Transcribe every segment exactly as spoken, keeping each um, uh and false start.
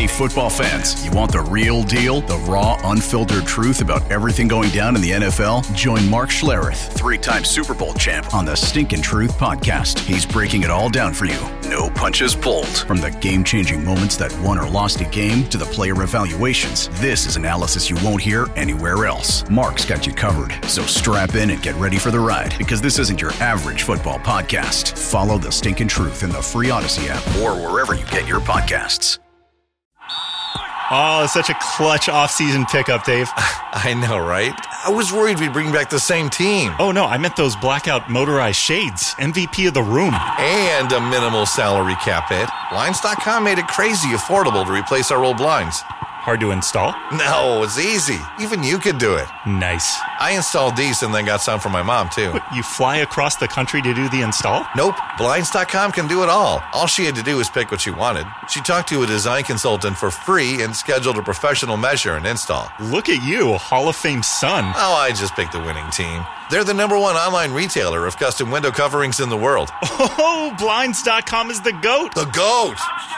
Hey, football fans, you want the real deal? The raw, unfiltered truth about everything going down in the N F L? Join Mark Schlereth, three-time Super Bowl champ, on the Stinkin' Truth podcast. He's breaking it all down for you. No punches pulled. From the game-changing moments that won or lost a game to the player evaluations, this is analysis you won't hear anywhere else. Mark's got you covered, so strap in and get ready for the ride, because this isn't your average football podcast. Follow the Stinkin' Truth in the free Odyssey app or wherever you get your podcasts. Oh, such a clutch off-season pickup, Dave. I know, right? I was worried we'd bring back the same team. Oh, no, I meant those blackout motorized shades. M V P of the room. And a minimal salary cap hit. Blinds dot com made it crazy affordable to replace our old blinds. Hard to install? No, it's easy. Even you could do it. Nice. I installed these and then got some for my mom, too. What, you fly across the country to do the install? Nope. Blinds dot com can do it all. All she had to do was pick what she wanted. She talked to a design consultant for free and scheduled a professional measure and install. Look at you, Hall of Fame son. Oh, I just picked the winning team. They're the number one online retailer of custom window coverings in the world. Oh, Blinds dot com is the GOAT. The GOAT!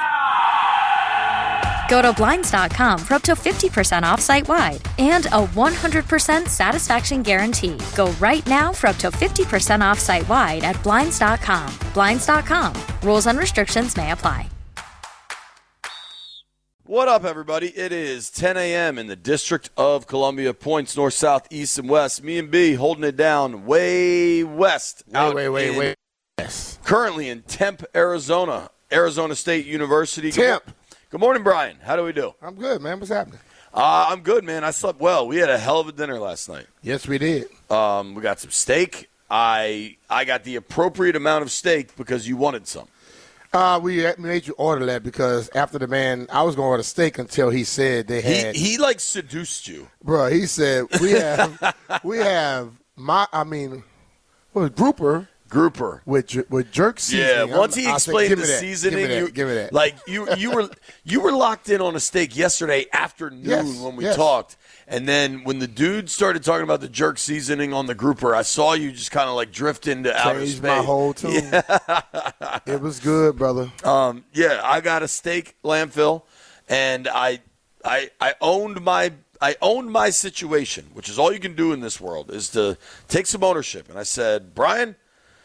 Go to Blinds dot com for up to fifty percent off site-wide and a one hundred percent satisfaction guarantee. Go right now for up to fifty percent off site-wide at Blinds dot com. Blinds dot com. Rules and restrictions may apply. What up, everybody? It is ten a.m. in the District of Columbia. Points north, south, east, and west. Me and B holding it down way west. Wait, wait, wait, wait. Yes. Currently in Tempe, Arizona. Arizona State University. Tempe. Good morning, Brian. How do we do? I'm good, man. What's happening? Uh, I'm good, man. I slept well. We had a hell of a dinner last night. Yes, we did. Um, we got some steak. I I got the appropriate amount of steak because you wanted some. Uh, we made you order that because after the man, I was going to order steak until he said they had. He, he like, seduced you. Bro, he said, we have, we have my, I mean, what was grouper. Grouper with with jerk seasoning. Yeah, once he I'm, explained say, the that, seasoning, give me that, you, give me that. like you you were you were locked in on a steak yesterday afternoon yes, when we yes. talked, and then when the dude started talking about the jerk seasoning on the grouper, I saw you just kind of like drift into Changed outer space. my whole tune. Yeah. It was good, brother. Um, yeah, I got a steak landfill, and I I I owned my. I owned my situation, which is all you can do in this world, is to take some ownership. And I said, Brian,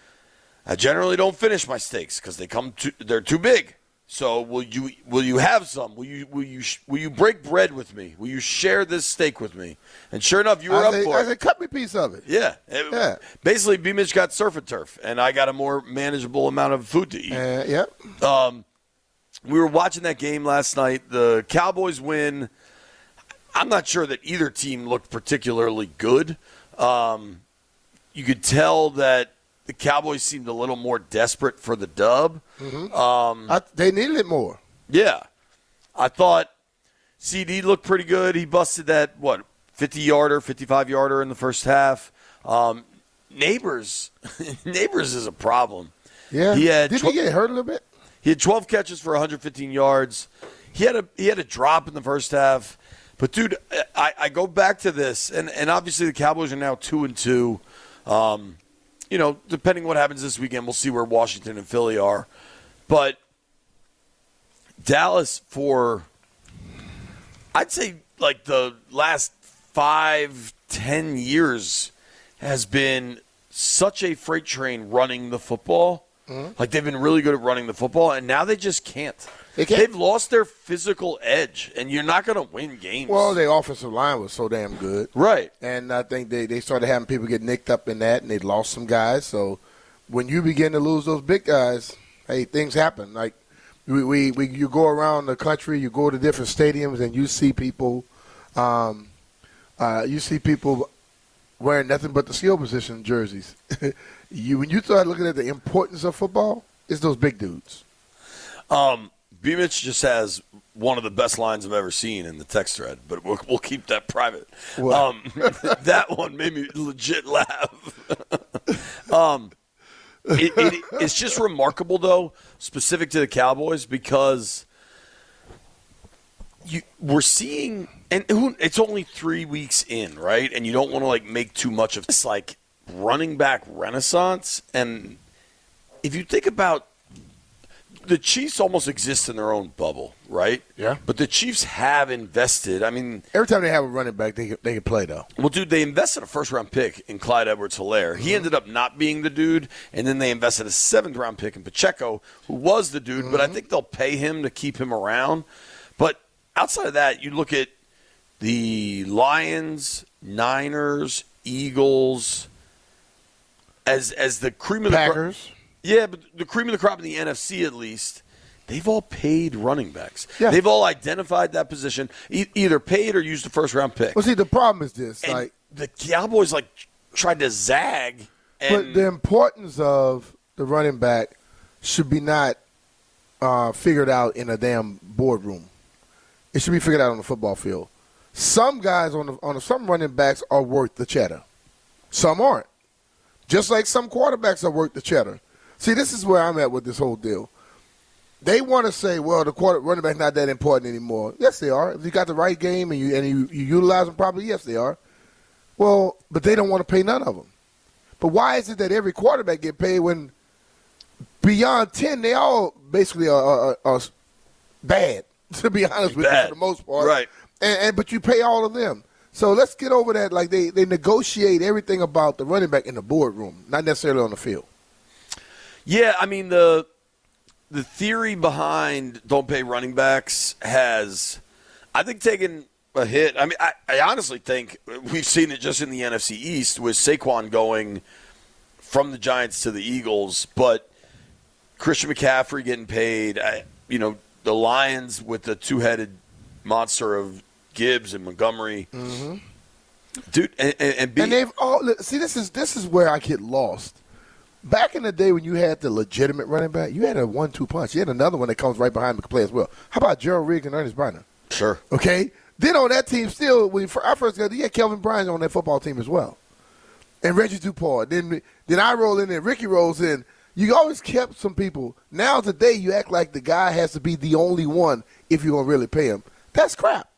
I generally don't finish my steaks because they come too, they're too big. So will you will you have some? Will you will you will you break bread with me? Will you share this steak with me? And sure enough, you were I up said, for I it. said, cut me a piece of it. Yeah, it, yeah. Basically, B-Mitch got surf and turf, and I got a more manageable amount of food to eat. Uh, yep. Um, we were watching that game last night. The Cowboys win. I'm not sure that either team looked particularly good. Um, you could tell that the Cowboys seemed a little more desperate for the dub. Mm-hmm. Um, I, they needed it more. Yeah. I thought C D looked pretty good. He busted that, what, fifty-yarder, fifty-five-yarder in the first half. Um, Neighbors, Neighbors is a problem. Yeah. He had Did tw- he get hurt a little bit? He had twelve catches for one hundred fifteen yards. He had a he had a drop in the first half. But, dude, I, I go back to this, and, and obviously the Cowboys are now two and two. Um, you know, depending what happens this weekend, we'll see where Washington and Philly are. But Dallas, for I'd say like the last five, ten years, has been such a freight train running the football. Mm-hmm. Like they've been really good at running the football, and now they just can't. They can't. They've lost their physical edge, and you're not going to win games. Well, their offensive line was so damn good. Right. And I think they, they started having people get nicked up in that, and they lost some guys. So when you begin to lose those big guys, hey, things happen. Like we, we, we you go around the country, you go to different stadiums, and you see people, um, uh, you see people wearing nothing but the skill position jerseys. you when you start looking at the importance of football, it's those big dudes. Um. B-Mitch just has one of the best lines I've ever seen in the text thread, but we'll, we'll keep that private. Um, that one made me legit laugh. um, it, it, it's just remarkable, though, specific to the Cowboys, because you we're seeing, and who, it's only three weeks in, right? And you don't want to like make too much of this, like running back renaissance. And if you think about the Chiefs almost exist in their own bubble, right? Yeah. But the Chiefs have invested. I mean, every time they have a running back, they can, they can play though. Well, dude, they invested a first-round pick in Clyde Edwards-Helaire. Mm-hmm. He ended up not being the dude, and then they invested a seventh-round pick in Pacheco, who was the dude. Mm-hmm. But I think they'll pay him to keep him around. But outside of that, you look at the Lions, Niners, Eagles, as as the cream of the crop. Packers. Yeah, but the cream of the crop in the N F C at least, they've all paid running backs. Yeah. They've all identified that position, e- either paid or used a first-round pick. Well, see, the problem is this. And like the Cowboys, like, tried to zag. And but the importance of the running back should be not uh, figured out in a damn boardroom. It should be figured out on the football field. Some guys on the on the, some running backs are worth the cheddar. Some aren't. Just like some quarterbacks are worth the cheddar. See, this is where I'm at with this whole deal. They want to say, well, the quarter running back's not that important anymore. Yes, they are. If you got the right game and you and you, you utilize them properly, yes, they are. Well, but they don't want to pay none of them. But why is it that every quarterback get paid when beyond ten, they all basically are, are, are bad, to be honest with bad. you, for the most part. Right. And, and but you pay all of them. So let's get over that. Like they, they negotiate everything about the running back in the boardroom, not necessarily on the field. Yeah, I mean, the the theory behind don't pay running backs has, I think, taken a hit. I mean, I, I honestly think we've seen it just in the N F C East with Saquon going from the Giants to the Eagles, but Christian McCaffrey getting paid, I, you know, the Lions with the two-headed monster of Gibbs and Montgomery. Mm-hmm. Dude, and, and, and, be, and they've all – see, this is this is where I get lost. Back in the day when you had the legitimate running back, you had a one two punch. You had another one that comes right behind him and can play as well. How about Gerald Riggs and Ernest Biner? Sure. Okay? Then on that team still, when I first got there, you had Kelvin Bryant on that football team as well. And Reggie Dupont. Then, then I roll in there. Ricky rolls in. You always kept some people. Now today you act like the guy has to be the only one if you're going to really pay him. That's crap.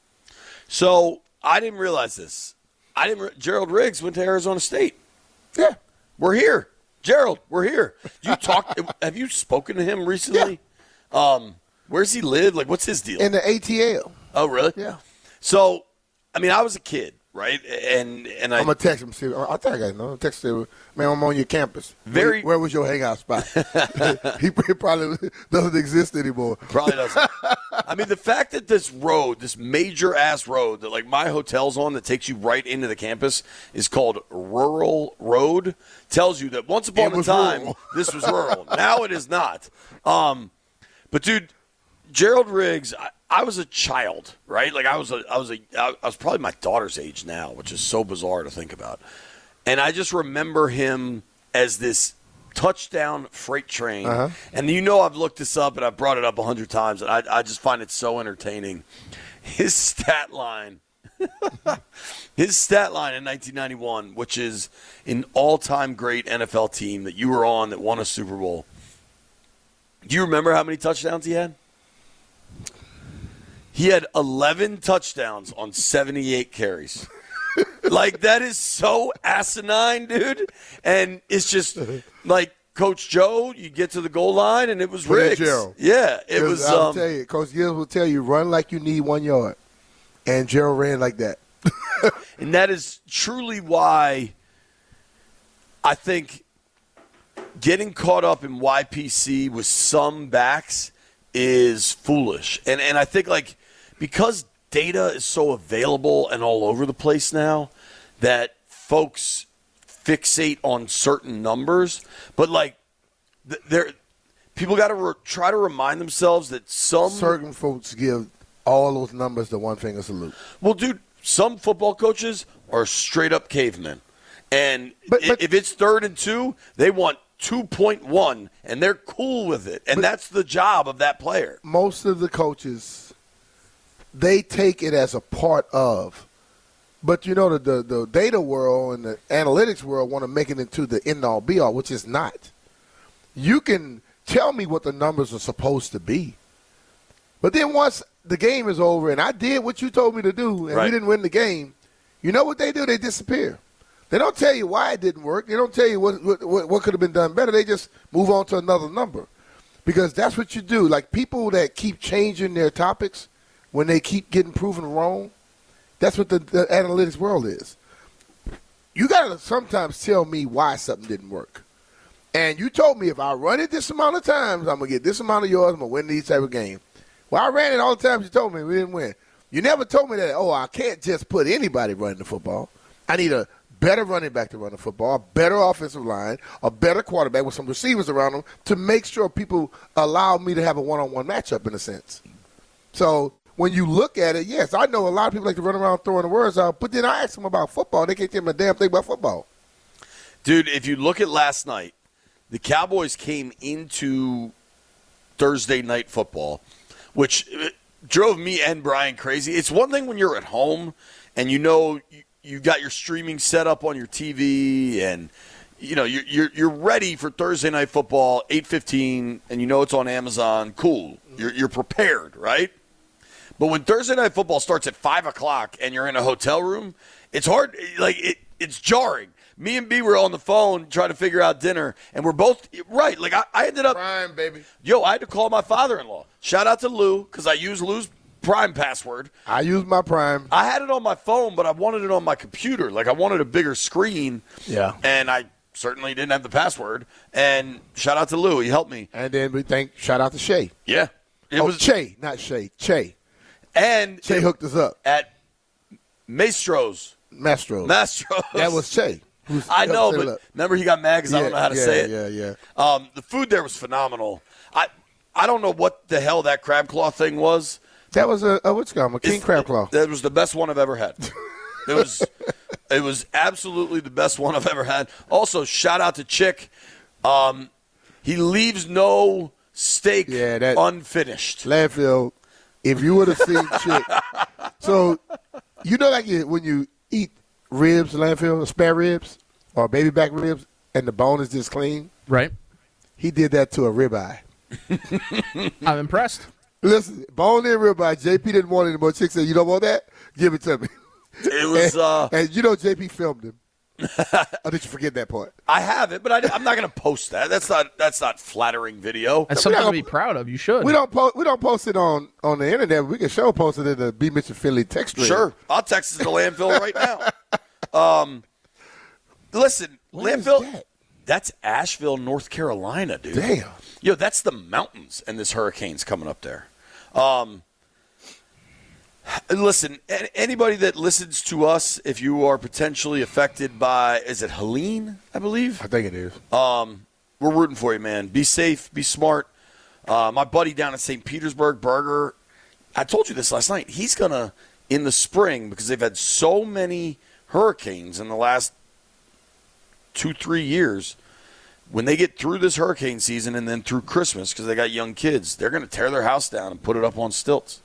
So I didn't realize this. I didn't. Re- Gerald Riggs went to Arizona State. Yeah. We're here. Gerald, we're here. You talked? Have you spoken to him recently? Yeah. Um, where's he live? Like, what's his deal? In the A T L. Oh, really? Yeah. So, I mean, I was a kid, right? And and I, I'm gonna text him. See, I'll tell you guys. No, text him. Man, I'm on your campus. Very. Where, where was your hangout spot? he, he probably doesn't exist anymore. Probably doesn't. I mean, the fact that this road, this major ass road that like my hotel's on that takes you right into the campus is called Rural Road, tells you that once upon a time rural. this was rural. Now it is not. Um, but dude, Gerald Riggs, I, I was a child, right? Like I was a, I was a, I was probably my daughter's age now, which is so bizarre to think about. And I just remember him as this touchdown freight train. Uh-huh. And you know I've looked this up and I've brought it up a hundred times, and I, I just find it so entertaining. His stat line, his stat line in nineteen ninety-one, which is an all-time great N F L team that you were on that won a Super Bowl. Do you remember how many touchdowns he had? He had eleven touchdowns on seventy-eight carries. Like, that is so asinine, dude. And it's just like Coach Joe, you get to the goal line, and it was Riggs. Yeah, it, it was. was I'll um, tell you, Coach Gibbs will tell you, run like you need one yard. And Gerald ran like that. And that is truly why I think getting caught up in Y P C with some backs is foolish. And and I think, like, because data is so available and all over the place now that folks fixate on certain numbers. But, like, there, people got to re- try to remind themselves that some – certain folks give all those numbers the one-finger salute. Well, dude, some football coaches are straight-up cavemen. And but, but, if it's third and two, they want two point one, and they're cool with it. And that's the job of that player. Most of the coaches – they take it as a part of. But, you know, the, the, the data world and the analytics world want to make it into the end-all, be-all, which is not. You can tell me what the numbers are supposed to be. But then once the game is over and I did what you told me to do and right. we didn't win the game, you know what they do? They disappear. They don't tell you why it didn't work. They don't tell you what, what, what could have been done better. They just move on to another number. Because that's what you do. Like, people that keep changing their topics when they keep getting proven wrong, that's what the, the analytics world is. You got to sometimes tell me why something didn't work. And you told me if I run it this amount of times, I'm going to get this amount of yards, I'm going to win these type of games. Well, I ran it all the times you told me we didn't win. You never told me that, oh, I can't just put anybody running the football. I need a better running back to run the football, a better offensive line, a better quarterback with some receivers around them to make sure people allow me to have a one-on-one matchup in a sense. So when you look at it, yes, I know a lot of people like to run around throwing the words out, but then I ask them about football. They can't tell me a damn thing about football. Dude, if you look at last night, the Cowboys came into Thursday night football, which drove me and Brian crazy. It's one thing when you're at home and you know you, you got your streaming set up on your T V and you know you're, you're you're ready for Thursday night football, eight fifteen, and you know it's on Amazon. Cool, you're you're prepared, right? But when Thursday night football starts at five o'clock and you're in a hotel room, it's hard. Like it, it's jarring. Me and B were on the phone trying to figure out dinner, and we're both right. Like I, I ended up, Prime, baby. Yo, I had to call my father-in-law. Shout out to Lou because I use Lou's Prime password. I use my Prime. I had it on my phone, but I wanted it on my computer. Like I wanted a bigger screen. Yeah. And I certainly didn't have the password. And shout out to Lou, he helped me. And then we thank shout out to Shay. Yeah, it oh, was Che, not Shay. Che. And Che it, hooked us up at Maestro's. Mastro. Mastro's. That was Che. I know, but remember he got mad because yeah, I don't know how to yeah, say it. Yeah, yeah, Um, the food there was phenomenal. I I don't know what the hell that crab claw thing was. That was a, a what's it called? A king It's- crab claw. That was the best one I've ever had. It was it was absolutely the best one I've ever had. Also, shout out to Chick. Um, he leaves no steak Yeah, that- unfinished. Landfill. If you would have seen Chick, so you know, like you, when you eat ribs, landfill, spare ribs or baby back ribs, and the bone is just clean. Right. He did that to a ribeye. I'm impressed. Listen, bone in ribeye. J P didn't want it anymore. Chick said, "You don't want that? Give it to me." It was. and, Uh, and you know, J P filmed him. Or did you forget that part? I have it, but I, I'm not going to post that. That's not. That's not flattering video. That's something to be proud of. You should. We don't post. We don't post it on, on the internet. We can show post it in the B. Mitchell Finley text string. Sure, I'll text it to landfill right now. Um, listen, Where is landfill. that? That's Asheville, North Carolina, dude. Damn. Yo, that's the mountains, and this hurricane's coming up there. Um, listen, a- anybody that listens to us, if you are potentially affected by, is it Helene, I believe? I think it is. Um, we're rooting for you, man. Be safe, be smart. Uh, my buddy down in Saint Petersburg, Berger, I told you this last night. He's going to, in the spring, because they've had so many hurricanes in the last two, three years, when they get through this hurricane season and then through Christmas, because they got young kids, they're going to tear their house down and put it up on stilts.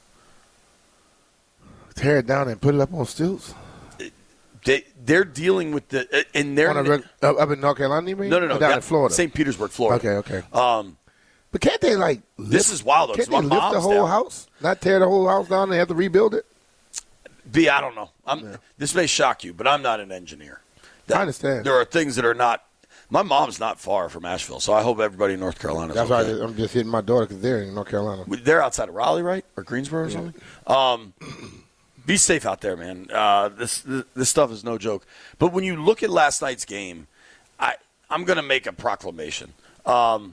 Tear it down and put it up on stilts. They, they're dealing with the – and they're On a reg- up up in North Carolina, you mean? – no, no, no. Or down down- in Florida. Saint Petersburg, Florida. Okay, okay. Um, But can't they, like, lift, This is wild, though, Can't 'cause my they lift the mom's whole down. house? Not tear the whole house down and have to rebuild it? B, I don't know. I'm, Yeah. This may shock you, but I'm not an engineer. That- I understand. There are things that are not – my mom's not far from Asheville, so I hope everybody in North Carolina is That's why I okay. just, I'm just hitting my daughter because they're in North Carolina. They're outside of Raleigh, right? Or Greensboro or something? Um, be safe out there, man. Uh, this, this this stuff is no joke. But when you look at last night's game, I, I'm going to make a proclamation. Um,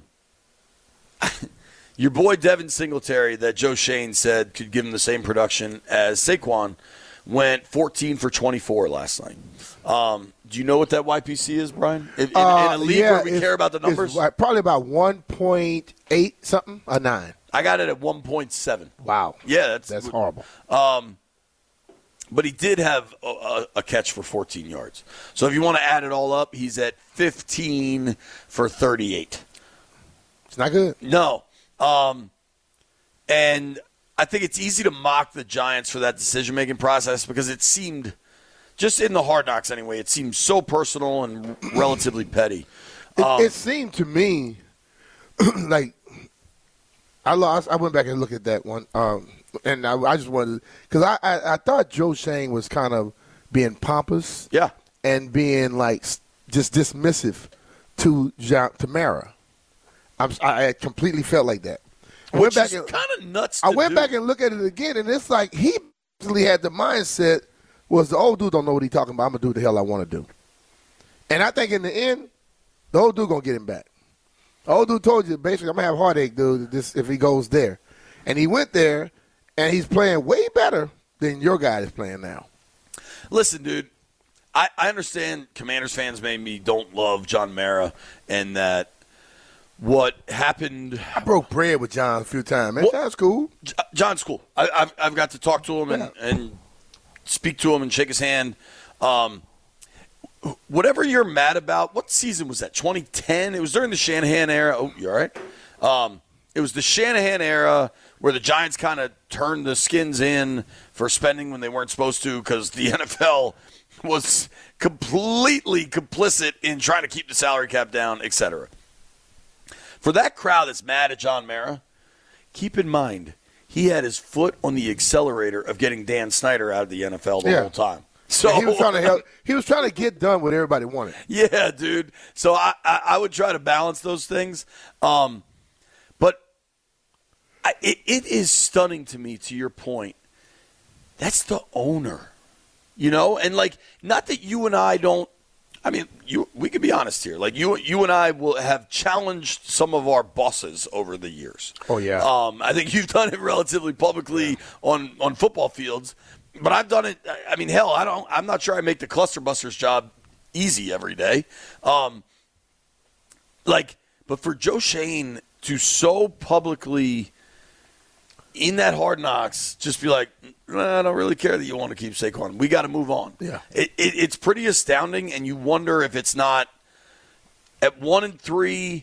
your boy Devin Singletary that Joe Shane said could give him the same production as Saquon went fourteen for twenty-four last night. Um, do you know what that Y P C is, Brian? In, in, Uh, in a league yeah, where we it's- care about the it's numbers? like probably about one point eight something, a nine. I got it at one point seven. Wow. Yeah, that's, That's horrible. Um, but he did have a, a, a catch for fourteen yards. So if you want to add it all up, he's at fifteen for thirty-eight. It's not good. No. Um, and I think it's easy to mock the Giants for that decision-making process because it seemed, just in the Hard Knocks anyway, it seemed so personal and relatively petty. It, Um, it seemed to me like I lost. I went back and looked at that one, um, and I, I just wanted because I, I I thought Joe Shane was kind of being pompous, yeah. and being like s- just dismissive to John, to Mara. I'm, I completely felt like that. I Which went back is and, kind of nuts I to went do. back and looked at it again, and it's like he basically had the mindset was the old dude don't know what he's talking about. I'm going to do what the hell I want to do. And I think in the end, the old dude going to get him back. The old dude told you, basically, I'm going to have a heartache, dude, this, if he goes there. And he went there, and he's playing way better than your guy is playing now. Listen, dude, I, I understand Commanders fans maybe don't love John Mara and that what happened. I broke bread with John a few times, man. Well, John's cool. John's cool. I, I've, I've got to talk to him and, Yeah. and speak to him and shake his hand. Um, whatever you're mad about, what season was that? twenty ten? It was during the Shanahan era. Oh, you all right? Um, it was the Shanahan era where the Giants kind of turned the skins in for spending when they weren't supposed to because the N F L was completely complicit in trying to keep the salary cap down, et cetera. For that crowd that's mad at John Mara, keep in mind, he had his foot on the accelerator of getting Dan Snyder out of the N F L the Yeah. whole time. So And he was trying to help. He was trying to get done what everybody wanted. yeah, dude. So I, I, I would try to balance those things. Um, but I, it, it is stunning to me, to your point, that's the owner. You know? And, like, not that you and I don't – I mean, you we can be honest here. Like, you you and I will have challenged some of our bosses over the years. Oh, yeah. Um, I think you've done it relatively publicly on, on football fields. But I've done it. I mean, hell, I don't. I'm not sure I make the cluster busters job easy every day. Um, like, but for Joe Schoen to so publicly in that Hard Knocks just be like, nah, I don't really care that you want to keep Saquon. We got to move on. Yeah, it, it, it's pretty astounding, and you wonder if it's not at one and three.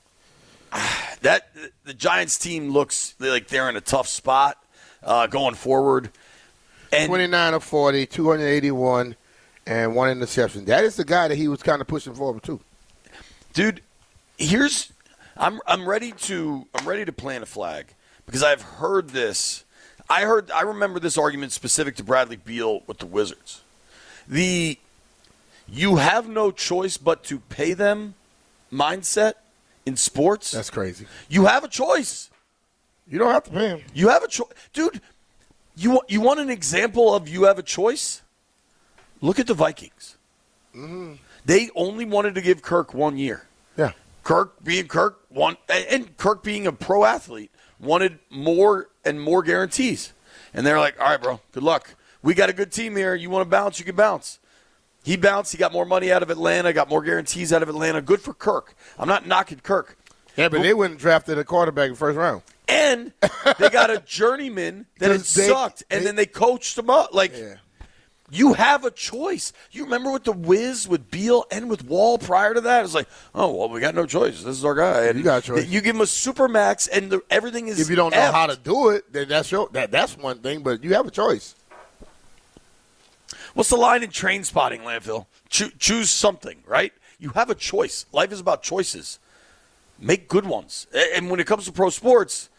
That the Giants team looks like they're in a tough spot uh, going forward. And twenty-nine of forty, two hundred eighty-one, and one interception. That is the guy that he was kind of pushing forward too. Dude, here's I'm I'm ready to I'm ready to plant a flag because I've heard this. I heard I remember this argument specific to Bradley Beal with the Wizards. The you have no choice but to pay them mindset in sports. That's crazy. You have a choice. You don't have to pay him. You have a choice. Dude, You want, you want an example of you have a choice? Look at the Vikings. Mm-hmm. They only wanted to give Kirk one year. Yeah. Kirk being Kirk, want, and Kirk being a pro athlete, wanted more and more guarantees. And they're like, all right, bro, good luck. We got a good team here. You want to bounce, you can bounce. He bounced. He got more money out of Atlanta, got more guarantees out of Atlanta. Good for Kirk. I'm not knocking Kirk. Yeah, but they wouldn't have drafted a quarterback in the first round. And they got a journeyman that had They- sucked, and they- then they coached him up. Like, Yeah. you have a choice. You remember with the Wiz, with Beal, and with Wall prior to that? It was like, oh, well, we got no choice. This is our guy. And You got a choice. You give him a super max, and the, everything is If you don't know effed. how to do it, then that's your that that's one thing. But you have a choice. What's the line in Train Spotting, Landfill? Cho- choose something, right? You have a choice. Life is about choices. Make good ones. A- And when it comes to pro sports,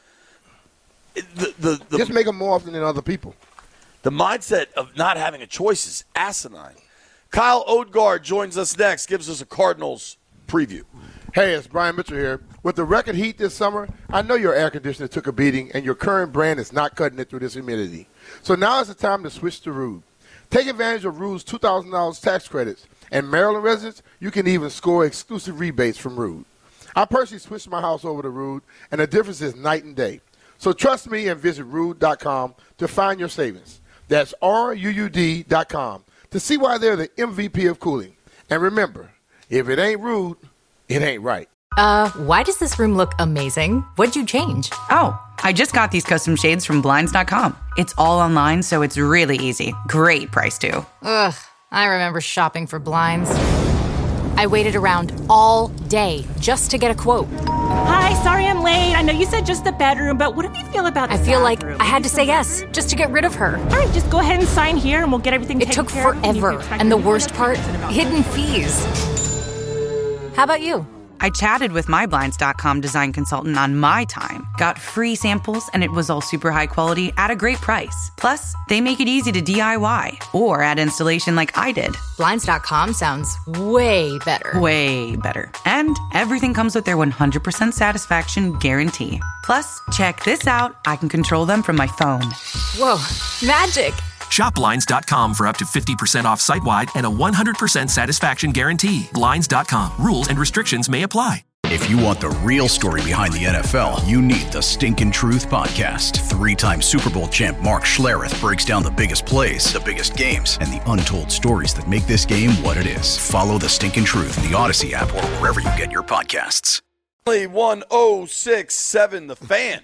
the the, the Just make them more often than other people. The mindset of not having a choice is asinine. Kyle Odegaard joins us next, gives us a Cardinals preview. Hey, it's Brian Mitchell here. With the record heat this summer, I know your air conditioner took a beating and your current brand is not cutting it through this humidity. So now is the time to switch to Rude. Take advantage of Rude's two thousand dollars tax credits. And Maryland residents, you can even score exclusive rebates from Rude. I personally switched my house over to Rude, and the difference is night and day. So trust me and visit rude dot com to find your savings. That's R U U D dot com to see why they're the M V P of cooling. And remember, if it ain't Rude, it ain't right. Uh, why does this room look amazing? What'd you change? Oh, I just got these custom shades from Blinds dot com. It's all online, so it's really easy. Great price, too. Ugh, I remember shopping for blinds. I waited around all day just to get a quote. Hi, sorry I'm late. I know you said just the bedroom, but what do you feel about the I feel bathroom? like I had to say yes just to get rid of her. All right, just go ahead and sign here and we'll get everything It taken took care of. You can forever. expect And the me to worst have part, tickets in about hidden thirty fees. minutes. How about you? I chatted with my Blinds dot com design consultant on my time, got free samples, and it was all super high quality at a great price. Plus, they make it easy to D I Y or add installation like I did. Blinds dot com sounds way better. Way better. And everything comes with their one hundred percent satisfaction guarantee. Plus, check this out. I can control them from my phone. Whoa, magic. Shop Blinds dot com for up to fifty percent off site-wide and a one hundred percent satisfaction guarantee. Blinds dot com. Rules and restrictions may apply. If you want the real story behind the N F L, you need the Stinkin' Truth Podcast. Three-time Super Bowl champ Mark Schlereth breaks down the biggest plays, the biggest games, and the untold stories that make this game what it is. Follow the Stinkin' Truth in the Odyssey app or wherever you get your podcasts. one oh six point seven The Fan.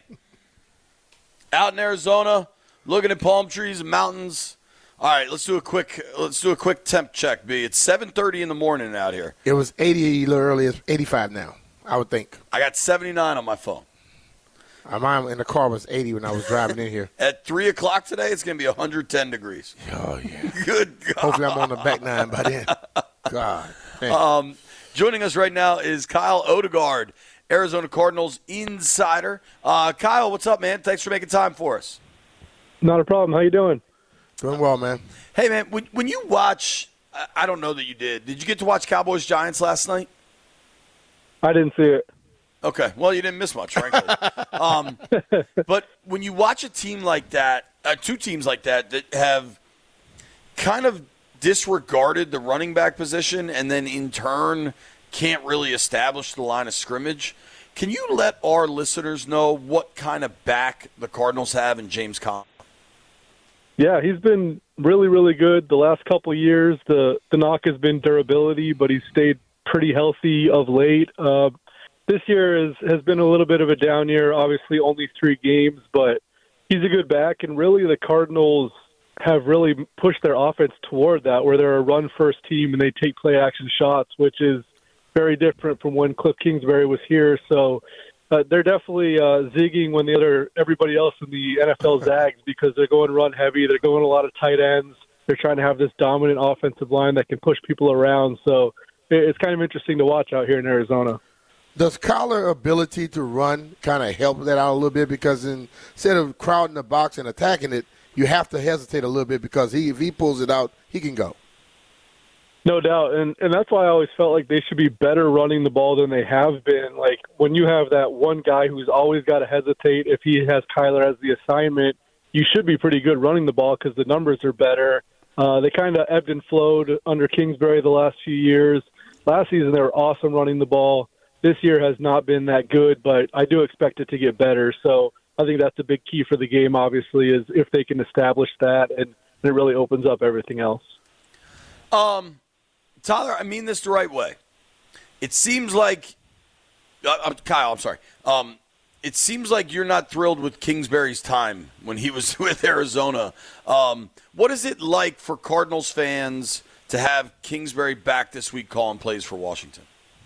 Out in Arizona, looking at palm trees and mountains. All right, let's do a quick let's do a quick temp check, B. It's seven thirty in the morning out here. It was eighty a little earlier. It's eighty-five now, I would think. I got seventy-nine on my phone. Uh, mine in the car was eighty when I was driving in here. At three o'clock today, it's going to be one hundred ten degrees. Oh, yeah. Good God. Hopefully I'm on the back nine by then. God. Um, joining us right now is Kyle Odegaard, Arizona Cardinals insider. Uh, Kyle, what's up, man? Thanks for making time for us. Not a problem. How you doing? Doing well, man. Hey, man, when, when you watch, I don't know that you did. Did you get to watch Cowboys-Giants last night? I didn't see it. Okay. Well, you didn't miss much, frankly. um, but when you watch a team like that, uh, two teams like that that have kind of disregarded the running back position and then in turn can't really establish the line of scrimmage, can you let our listeners know what kind of back the Cardinals have in James Conner? Yeah, he's been really, really good the last couple of years. The the knock has been durability, but he's stayed pretty healthy of late. Uh, this year is, has been a little bit of a down year, obviously only three games, but he's a good back, and really the Cardinals have really pushed their offense toward that, where they're a run-first team and they take play-action shots, which is very different from when Cliff Kingsbury was here. So uh, they're definitely uh, zigging when the other everybody else in the N F L zags because they're going run heavy. They're going a lot of tight ends. They're trying to have this dominant offensive line that can push people around. So it's kind of interesting to watch out here in Arizona. Does Kyler's ability to run kind of help that out a little bit? Because instead of crowding the box and attacking it, you have to hesitate a little bit because he, if he pulls it out, he can go. No doubt, and and that's why I always felt like they should be better running the ball than they have been. Like, when you have that one guy who's always got to hesitate, if he has Kyler as the assignment, you should be pretty good running the ball because the numbers are better. Uh, they kind of ebbed and flowed under Kingsbury the last few years. Last season, they were awesome running the ball. This year has not been that good, but I do expect it to get better. So I think that's a big key for the game, obviously, is if they can establish that, and it really opens up everything else. Um, Tyler, I mean this the right way. It seems like uh, – Kyle, I'm sorry. Um, it seems like you're not thrilled with Kingsbury's time when he was with Arizona. Um, what is it like for Cardinals fans to have Kingsbury back this week calling plays for Washington?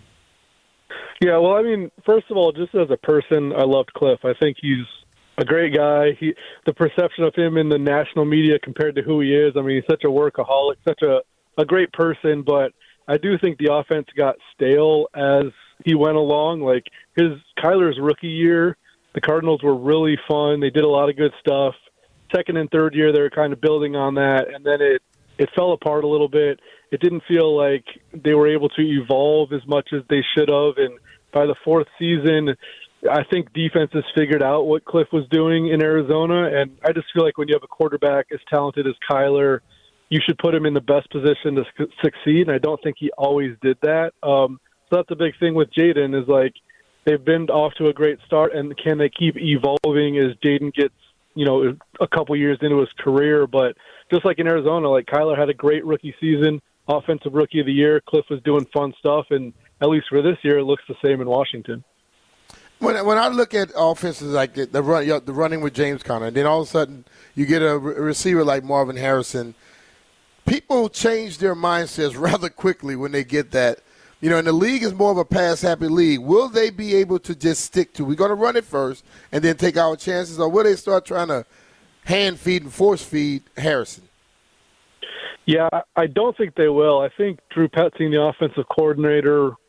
Yeah, well, I mean, first of all, just as a person, I loved Cliff. I think he's a great guy. He, the perception of him in the national media compared to who he is, I mean, he's such a workaholic, such a, a great person, but I do think the offense got stale as he went along. Like, his Kyler's rookie year, the Cardinals were really fun. They did a lot of good stuff. Second and third year, they were kind of building on that, and then it, it fell apart a little bit. It didn't feel like they were able to evolve as much as they should have, and by the fourth season, I think defenses figured out what Cliff was doing in Arizona, and I just feel like when you have a quarterback as talented as Kyler, you should put him in the best position to su- succeed, and I don't think he always did that. Um, so that's a big thing with Jaden is, like, they've been off to a great start, and can they keep evolving as Jaden gets, you know, a couple years into his career? But just like in Arizona, like, Kyler had a great rookie season, offensive rookie of the year. Cliff was doing fun stuff, and at least for this year, it looks the same in Washington. When when I look at offenses like the, the run, the running with James Conner, and then all of a sudden you get a re- receiver like Marvin Harrison, people change their mindsets rather quickly when they get that. You know, and the league is more of a pass-happy league. Will they be able to just stick to, we're going to run it first and then take our chances, or will they start trying to hand-feed and force-feed Harrison? Yeah, I don't think they will. I think Drew Petzing, the offensive coordinator,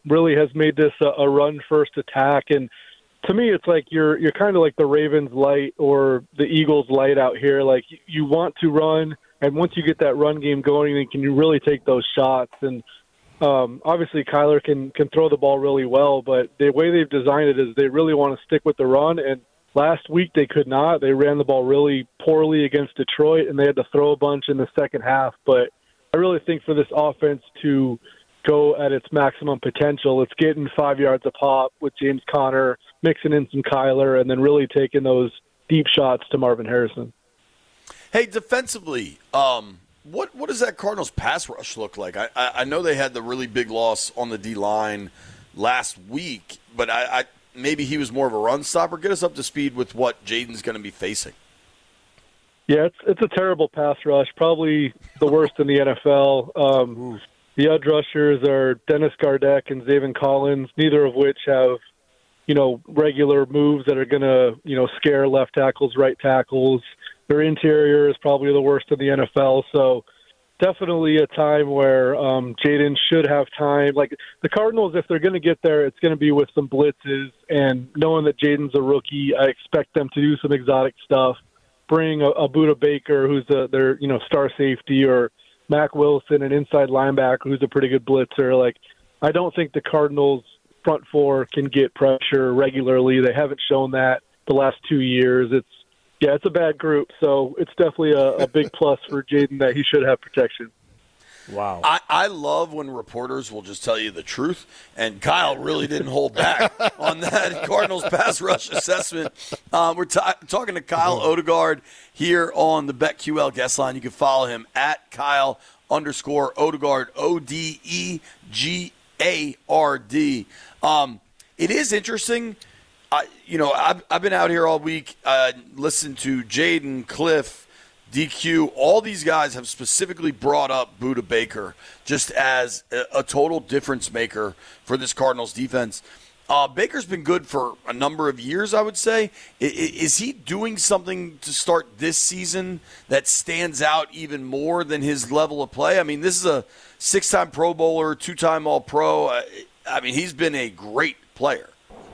really has made this a, a run-first attack. And to me, it's like you're you're kind of like the Ravens light or the Eagles light out here. Like, you want to run, and once you get that run game going, then can you really take those shots? And um, obviously Kyler can, can throw the ball really well, but the way they've designed it is they really want to stick with the run. And last week they could not. They ran the ball really poorly against Detroit, and they had to throw a bunch in the second half. But I really think for this offense to go at its maximum potential, it's getting five yards a pop with James Conner, mixing in some Kyler, and then really taking those deep shots to Marvin Harrison. Hey, defensively, um, what what does that Cardinals pass rush look like? I, I, I know they had the really big loss on the D-line last week, but I, I maybe he was more of a run stopper. Get us up to speed with what Jaden's going to be facing. Yeah, it's it's a terrible pass rush, probably the worst in the N F L. Um, the edge rushers are Dennis Gardeck and Zaven Collins, neither of which have, you know, regular moves that are going to, you know, scare left tackles, right tackles. Their interior is probably the worst in the N F L, so definitely a time where um, Jaden should have time. Like, the Cardinals, if they're going to get there, it's going to be with some blitzes, and knowing that Jaden's a rookie, I expect them to do some exotic stuff. Bring a, a Budda Baker, who's a, their, you know, star safety, or Mac Wilson, an inside linebacker who's a pretty good blitzer. Like, I don't think the Cardinals' front four can get pressure regularly. They haven't shown that the last two years. It's yeah, it's a bad group, so it's definitely a, a big plus for Jaden that he should have protection. Wow. I, I love when reporters will just tell you the truth, and Kyle really didn't hold back on that Cardinals pass rush assessment. Uh, we're t- talking to Kyle Odegard here on the BetQL guest line. You can follow him at Kyle underscore Odegard, O D E G A R D. Um, it is interesting. I, you know, I've, I've been out here all week, uh, listened to Jaden, Cliff, D Q. All these guys have specifically brought up Budda Baker just as a, a total difference maker for this Cardinals defense. Uh, Baker's been good for a number of years, I would say. I, is he doing something to start this season that stands out even more than his level of play? I mean, this is a six-time Pro Bowler, two-time All-Pro. I, I mean, he's been a great player.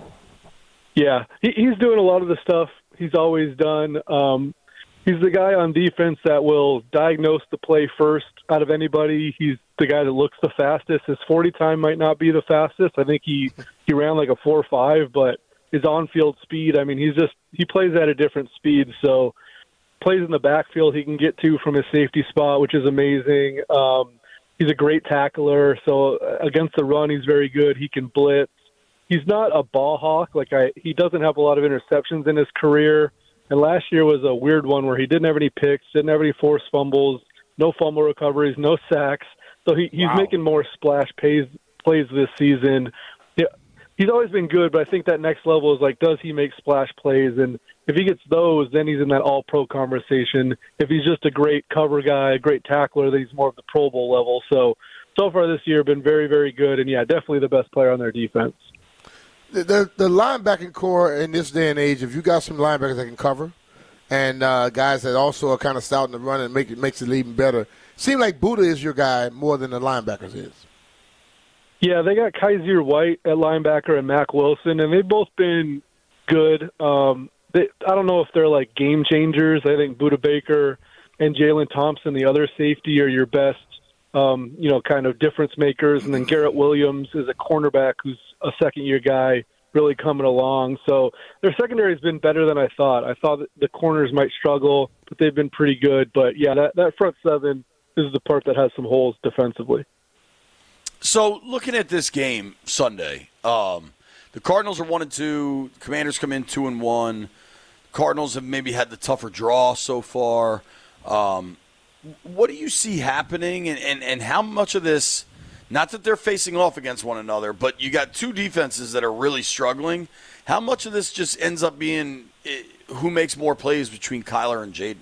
Yeah, he, he's doing a lot of the stuff he's always done. Um, he's the guy on defense that will diagnose the play first out of anybody. He's the guy that looks the fastest. His forty time might not be the fastest. I think he, he ran like a four five, but his on-field speed, I mean, he's just he plays at a different speed. So plays in the backfield he can get to from his safety spot, which is amazing. Um, he's a great tackler. So against the run, he's very good. He can blitz. He's not a ball hawk. Like I, he doesn't have a lot of interceptions in his career. And last year was a weird one where he didn't have any picks, didn't have any forced fumbles, no fumble recoveries, no sacks. So he, he's wow. making more splash plays, plays this season. Yeah, he's always been good, but I think that next level is like, does he make splash plays? And if he gets those, then he's in that all-pro conversation. If he's just a great cover guy, a great tackler, then he's more of the Pro Bowl level. So, so far this year, been very, very good. And, yeah, definitely the best player on their defense. The, the the linebacking core in this day and age, if you got some linebackers that can cover and uh, guys that also are kind of stout in the run and make it makes it even better, seems like Budda is your guy more than the linebackers is. Yeah, they got Kaiser White at linebacker and Mac Wilson, and they've both been good. Um, they, I don't know if they're like game changers. I think Budda Baker and Jalen Thompson, the other safety, are your best, um, you know, kind of difference makers. And then Garrett Williams is a cornerback who's a second-year guy really coming along. So their secondary has been better than I thought. I thought that the corners might struggle, but they've been pretty good. But, yeah, that, that front seven is the part that has some holes defensively. So looking at this game Sunday, um, the Cardinals are one and two. The Commanders come in two and one. Cardinals have maybe had the tougher draw so far. Um, what do you see happening, and, and, and how much of this – not that they're facing off against one another, but you got two defenses that are really struggling. How much of this just ends up being uh, who makes more plays between Kyler and Jaden?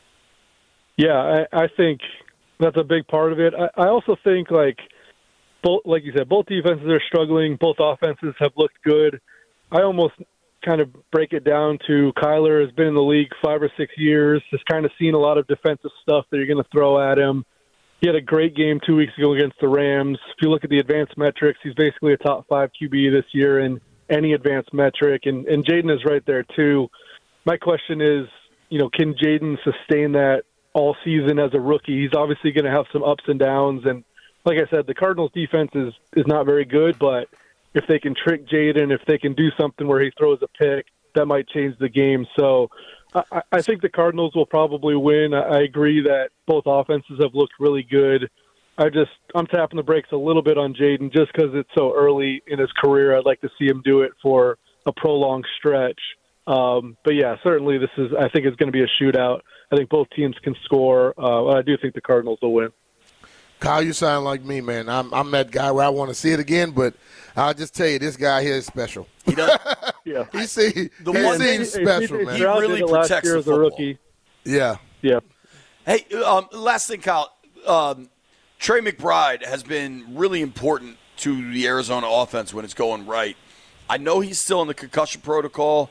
Yeah, I, I think that's a big part of it. I, I also think, like, both, like you said, both defenses are struggling. Both offenses have looked good. I almost kind of break it down to Kyler has been in the league five or six years, has kind of seen a lot of defensive stuff that you're going to throw at him. He had a great game two weeks ago against the Rams. If you look at the advanced metrics, he's basically a top five Q B this year in any advanced metric, and, and Jaden is right there too. My question is, you know, can Jaden sustain that all season as a rookie? He's obviously going to have some ups and downs, and like I said, the Cardinals' defense is, is not very good, but if they can trick Jaden, if they can do something where he throws a pick, that might change the game. So I, I think the Cardinals will probably win. I, I agree that both offenses have looked really good. I just I'm tapping the brakes a little bit on Jaden just because it's so early in his career. I'd like to see him do it for a prolonged stretch. Um, but yeah, certainly this is. I think it's going to be a shootout. I think both teams can score. Uh, I do think the Cardinals will win. Kyle, you sound like me, man. I'm I'm that guy where I want to see it again, but I'll just tell you, this guy here is special. He does. Yeah, he see the he one seems thing, special, he, man. He really last protects year the as a football. rookie. Yeah, yeah. Hey, um, last thing, Kyle. Um, Trey McBride has been really important to the Arizona offense when it's going right. I know he's still in the concussion protocol.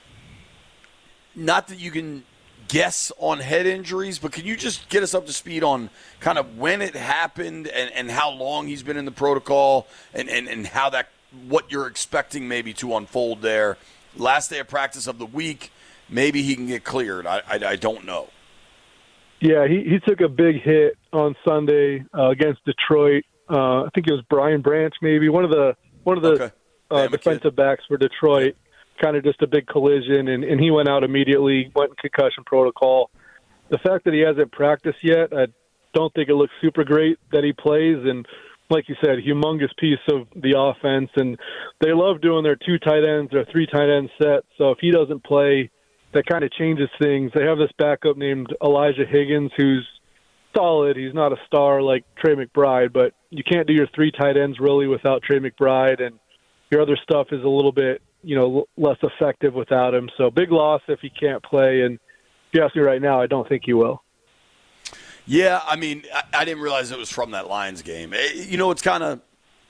Not that you can guess on head injuries, but can you just get us up to speed on kind of when it happened and, and how long he's been in the protocol and, and, and how that what you're expecting maybe to unfold there? Last day of practice of the week, maybe he can get cleared. I, I, I don't know. Yeah, he, he took a big hit on Sunday uh, against Detroit. Uh, I think it was Brian Branch, maybe one of the one of the Okay. uh, defensive backs for Detroit. Kind of just a big collision, and, and he went out immediately, went in concussion protocol. The fact that he hasn't practiced yet, I don't think it looks super great that he plays. And like you said, humongous piece of the offense, and they love doing their two tight ends or three tight end sets. So if he doesn't play, that kind of changes things. They have this backup named Elijah Higgins, who's solid. He's not a star like Trey McBride, but you can't do your three tight ends really without Trey McBride, and your other stuff is a little bit, you know, less effective without him. So big loss if he can't play. And if you ask me right now, I don't think he will. Yeah, I mean, I, I didn't realize it was from that Lions game. It, you know, it's kind of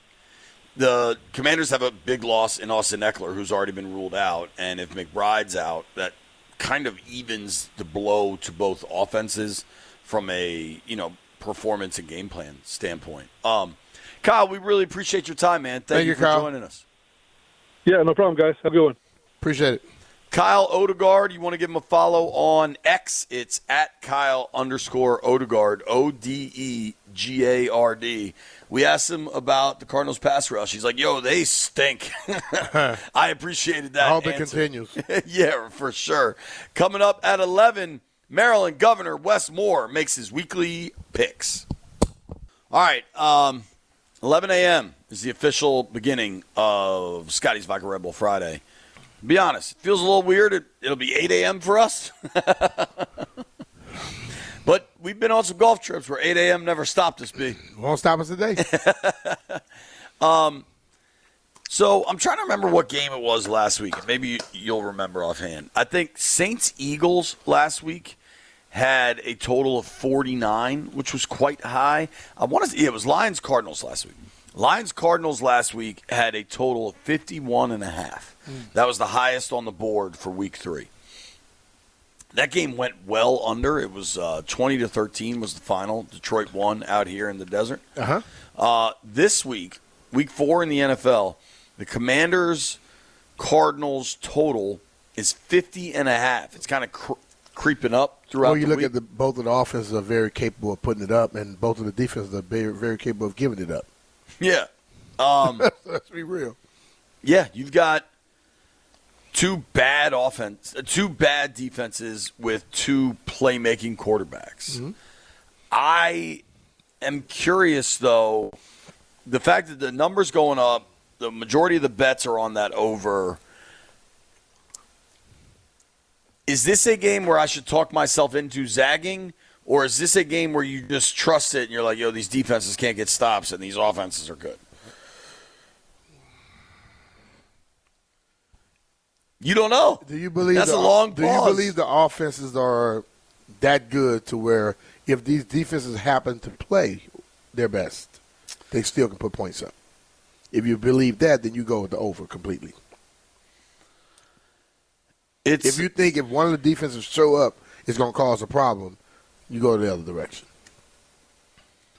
the Commanders have a big loss in Austin Eckler, who's already been ruled out. And if McBride's out, that kind of evens the blow to both offenses from a, you know, performance and game plan standpoint. Um, Kyle, we really appreciate your time, man. Thank, Thank you, you, for Kyle. joining us. Yeah, no problem, guys. Have a good one. Appreciate it. Kyle Odegaard, you want to give him a follow on X? It's at Kyle underscore Odegaard, O D E G A R D. We asked him about the Cardinals pass rush. He's like, yo, they stink. I appreciated that I hope it answer. continues. Yeah, for sure. Coming up at eleven, Maryland Governor Wes Moore makes his weekly picks. All right, um, eleven a.m. is the official beginning of Scotty's Vodka Red Bull Friday. Be honest, it feels a little weird. It, it'll be eight a.m. for us. But we've been on some golf trips where eight a.m. never stopped us, B. Won't stop us today. um, so I'm trying to remember what game it was last week. Maybe you, you'll remember offhand. I think Saints-Eagles last week had a total of forty-nine, which was quite high. I want to. Yeah, it was Lions-Cardinals last week. Lions-Cardinals last week had a total of fifty-one and a half. Mm. That was the highest on the board for week three. That game went well under. It was uh, twenty to thirteen was the final. Detroit won out here in the desert. Uh-huh. Uh, this week, week four in the N F L, the Commanders-Cardinals total is fifty and a half. It's kind of cr- creeping up throughout Well, you the look week. at the both of the offenses are very capable of putting it up, and both of the defenses are very, very capable of giving it up. Yeah. Um, Let's be real. Yeah, you've got two bad offense, uh, two bad defenses with two playmaking quarterbacks. Mm-hmm. I am curious, though, the fact that the numbers going up, the majority of the bets are on that over. Is this a game where I should talk myself into zagging, or is this a game where you just trust it and you're like, yo, these defenses can't get stops and these offenses are good? You don't know. Do you believe That's the, a long Do pause. you believe the offenses are that good to where if these defenses happen to play their best, they still can put points up? If you believe that, then you go with the over completely. It's, if you think if one of the defenses show up, it's going to cause a problem, you go the other direction.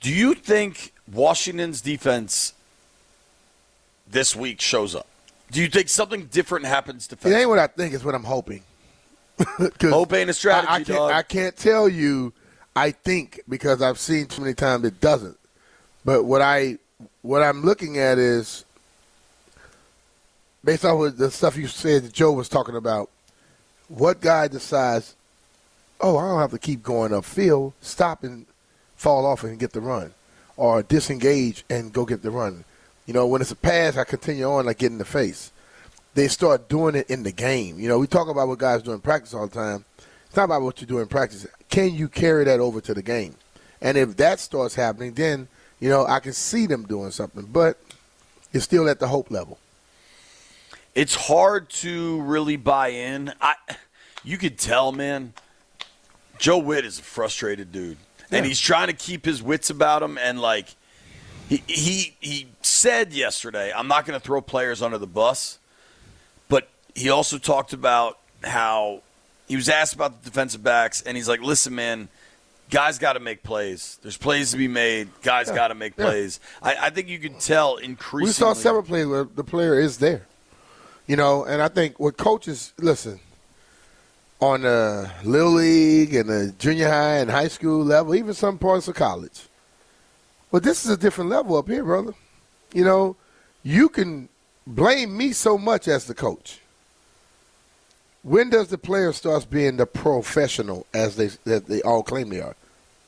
Do you think Washington's defense this week shows up? Do you think something different happens defensively? It ain't what I think. It's what I'm hoping. Hope ain't a strategy, I, I, can't, dog. I can't tell you I think because I've seen too many times it doesn't. But what, I, what I'm looking at is, based off of the stuff you said that Joe was talking about, what guy decides, oh, I don't have to keep going upfield, stop and fall off and get the run, or disengage and go get the run. You know, when it's a pass, I continue on, like get in the face. They start doing it in the game. You know, we talk about what guys do in practice all the time. It's not about what you do in practice. Can you carry that over to the game? And if that starts happening, then, you know, I can see them doing something. But it's still at the hope level. It's hard to really buy in. I, you could tell, man, Joe Witt is a frustrated dude. Yeah. And he's trying to keep his wits about him. And, like, he, he, he said yesterday, I'm not going to throw players under the bus. But he also talked about how he was asked about the defensive backs, and he's like, listen, man, guys got to make plays. There's plays to be made. Guys yeah. got to make yeah. plays. I, I think you can tell increasingly. We saw several plays where the player is there. You know, and I think what coaches, listen, on the Little League and the junior high and high school level, even some parts of college. But this is a different level up here, brother. You know, you can blame me so much as the coach. When does the player start being the professional as they that they all claim they are?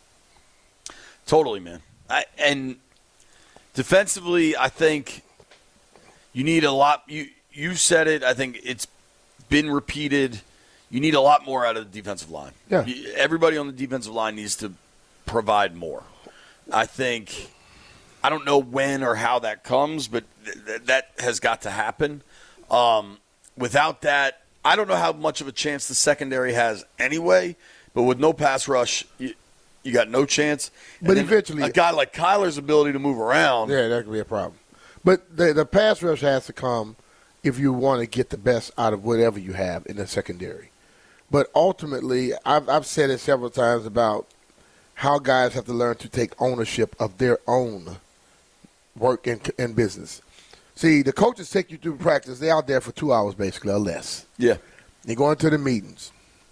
Totally, man. I, and defensively, I think you need a lot. You you said it. I think it's been repeated. You need a lot more out of the defensive line. Yeah. Everybody on the defensive line needs to provide more. I think I don't know when or how that comes, but th- that has got to happen. Um, without that, I don't know how much of a chance the secondary has anyway, but with no pass rush, you, you got no chance. And but eventually, a guy like Kyler's ability to move around. Yeah, that could be a problem. But the, the pass rush has to come if you want to get the best out of whatever you have in the secondary. But ultimately, I've, I've said it several times about how guys have to learn to take ownership of their own work and, and business. See, the coaches take you through practice. They're out there for two hours basically or less. Yeah. They go into the meetings.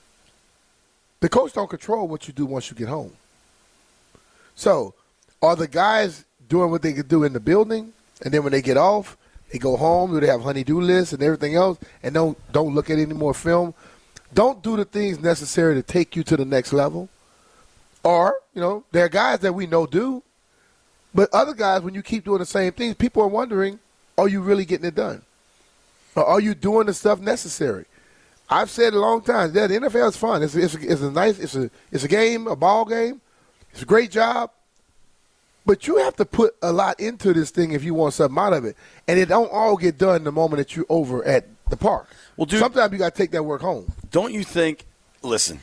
The coach don't control what you do once you get home. So are the guys doing what they could do in the building, and then when they get off, they go home, do they have honey-do lists and everything else, and don't don't look at any more film? Don't do the things necessary to take you to the next level. Or, you know, there are guys that we know do, but other guys, when you keep doing the same things, people are wondering, are you really getting it done? Or are you doing the stuff necessary? I've said a long time that the N F L is fun. It's, it's, it's a nice, it's a, it's a game, a ball game. It's a great job. But you have to put a lot into this thing if you want something out of it. And it don't all get done the moment that you're over at the park. Well, dude, sometimes you got to take that work home. Don't you think, listen,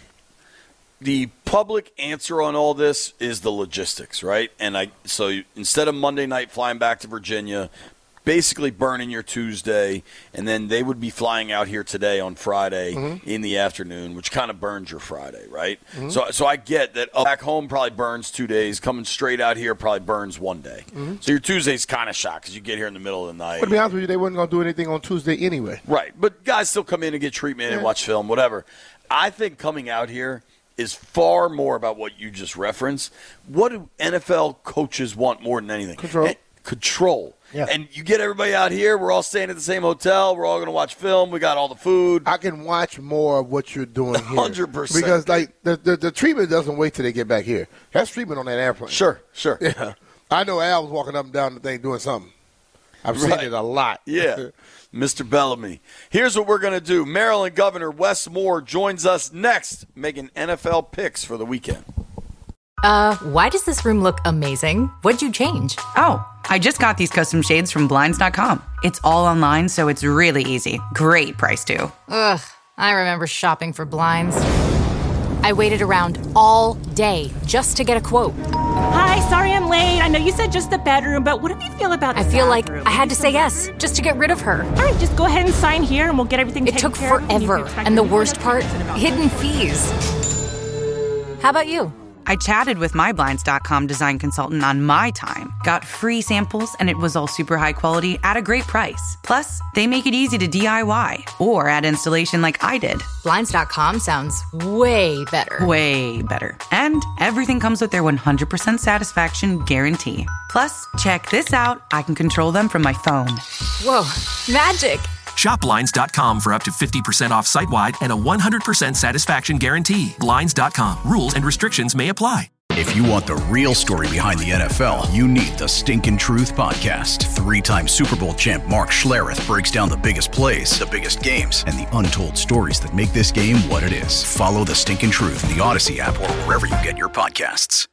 the public answer on all this is the logistics, right? And I so you, instead of Monday night flying back to Virginia, basically burning your Tuesday, and then they would be flying out here today on Friday mm-hmm. in the afternoon, which kind of burns your Friday, right? Mm-hmm. So so I get that uh, back home probably burns two days. Coming straight out here probably burns one day. Mm-hmm. So your Tuesday's kind of shot because you get here in the middle of the night. But to be honest with you, they wasn't going to do anything on Tuesday anyway. Right, but guys still come in and get treatment yeah. and watch film, whatever. I think coming out here is far more about what you just referenced. What do N F L coaches want more than anything? Control. And control. Yeah. And you get everybody out here. We're all staying at the same hotel. We're all going to watch film. We got all the food. I can watch more of what you're doing here. one hundred percent. Because, like, the, the, the treatment doesn't wait till they get back here. That's treatment on that airplane. Sure, sure. Yeah. I know Al was walking up and down the thing doing something. I've right. seen it a lot. Yeah. Mister Bellamy. Here's what we're going to do. Maryland Governor Wes Moore joins us next, making N F L picks for the weekend. Uh, why does this room look amazing? What'd you change? Oh, I just got these custom shades from Blinds dot com. It's all online, so it's really easy. Great price, too. Ugh, I remember shopping for blinds. I waited around all day just to get a quote. Hi, sorry I'm late. I know you said just the bedroom, but what do you feel about the I feel bathroom? like I had to say yes, just to get rid of her. All right, just go ahead and sign here, and we'll get everything It taken took care of. forever, and the worst part, hidden fees. How about you? I chatted with my Blinds dot com design consultant on my time, got free samples, and it was all super high quality at a great price. Plus, they make it easy to D I Y or add installation like I did. Blinds dot com sounds way better. Way better. And everything comes with their one hundred percent satisfaction guarantee. Plus, check this out. I can control them from my phone. Whoa, magic. Shop Blinds dot com for up to fifty percent off site-wide and a one hundred percent satisfaction guarantee. Blinds dot com. Rules and restrictions may apply. If you want the real story behind the N F L, you need the Stinkin' Truth Podcast. Three-time Super Bowl champ Mark Schlereth breaks down the biggest plays, the biggest games, and the untold stories that make this game what it is. Follow the Stinkin' Truth in the Odyssey app or wherever you get your podcasts.